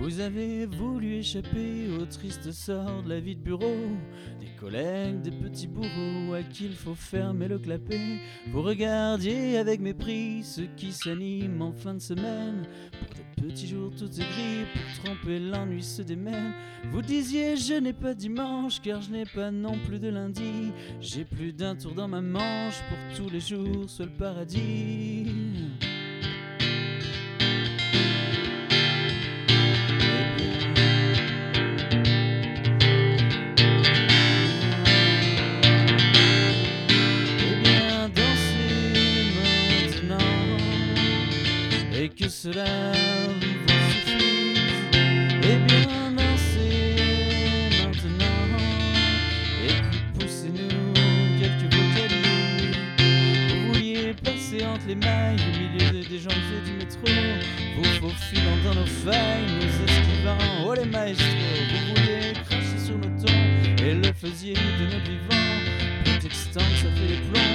Vous avez voulu échapper au triste sort de la vie de bureau, des collègues, des petits bourreaux à qui il faut fermer le clapet. Vous regardiez avec mépris ceux qui s'animent en fin de semaine. Pour des petits jours tout est gris, pour tromper l'ennui se démène. Vous disiez je n'ai pas dimanche car je n'ai pas non plus de lundi. J'ai plus d'un tour dans ma manche pour tous les jours soit le paradis. Et que cela vous suffise, et bien dansez maintenant, et puis poussez-nous quelques vocalises. Vous vouliez passer entre les mailles au milieu des gens du métro, vous faufilant dans nos failles, nous esquivant, oh les maestros. Vous vouliez cracher sur nos tons, et le faisiez de notre vivant, prétextant que ça fait les plombs.